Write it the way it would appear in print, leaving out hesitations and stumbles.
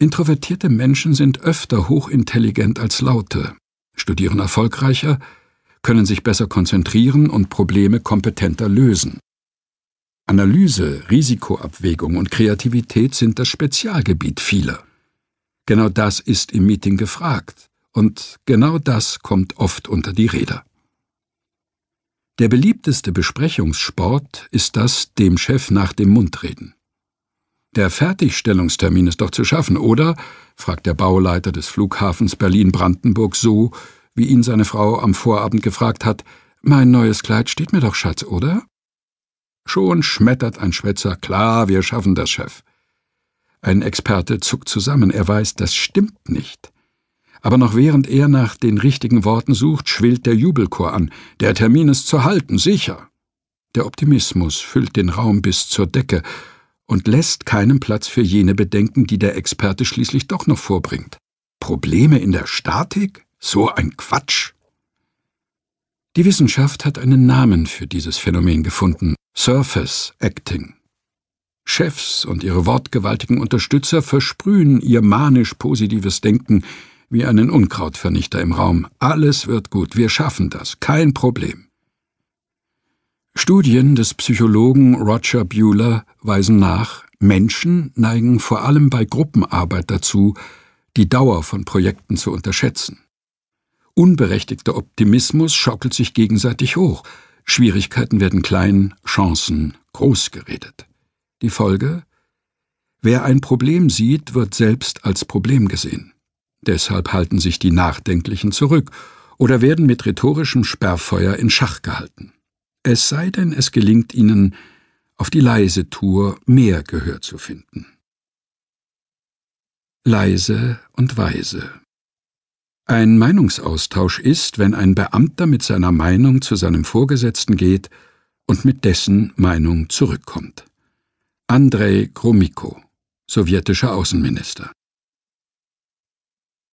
Introvertierte Menschen sind öfter hochintelligent als laute, studieren erfolgreicher, können sich besser konzentrieren und Probleme kompetenter lösen. Analyse, Risikoabwägung und Kreativität sind das Spezialgebiet vieler. Genau das ist im Meeting gefragt, und genau das kommt oft unter die Räder. Der beliebteste Besprechungssport ist das dem Chef nach dem Mund reden. Der Fertigstellungstermin ist doch zu schaffen, oder? Fragt der Bauleiter des Flughafens Berlin-Brandenburg so, wie ihn seine Frau am Vorabend gefragt hat: »Mein neues Kleid steht mir doch, Schatz, oder?« Schon schmettert ein Schwätzer: »Klar, wir schaffen das, Chef.« Ein Experte zuckt zusammen, er weiß, das stimmt nicht. Aber noch während er nach den richtigen Worten sucht, schwillt der Jubelchor an: »Der Termin ist zu halten, sicher!« Der Optimismus füllt den Raum bis zur Decke und lässt keinen Platz für jene Bedenken, die der Experte schließlich doch noch vorbringt. Probleme in der Statik? So ein Quatsch! Die Wissenschaft hat einen Namen für dieses Phänomen gefunden: Surface Acting. Chefs und ihre wortgewaltigen Unterstützer versprühen ihr manisch-positives Denken wie einen Unkrautvernichter im Raum. Alles wird gut, wir schaffen das, kein Problem. Studien des Psychologen Roger Buehler weisen nach, Menschen neigen vor allem bei Gruppenarbeit dazu, die Dauer von Projekten zu unterschätzen. Unberechtigter Optimismus schaukelt sich gegenseitig hoch, Schwierigkeiten werden klein, Chancen groß geredet. Die Folge? Wer ein Problem sieht, wird selbst als Problem gesehen. Deshalb halten sich die Nachdenklichen zurück oder werden mit rhetorischem Sperrfeuer in Schach gehalten. Es sei denn, es gelingt ihnen, auf die leise Tour mehr Gehör zu finden. Leise und weise. Ein Meinungsaustausch ist, wenn ein Beamter mit seiner Meinung zu seinem Vorgesetzten geht und mit dessen Meinung zurückkommt. Andrei Gromyko, sowjetischer Außenminister.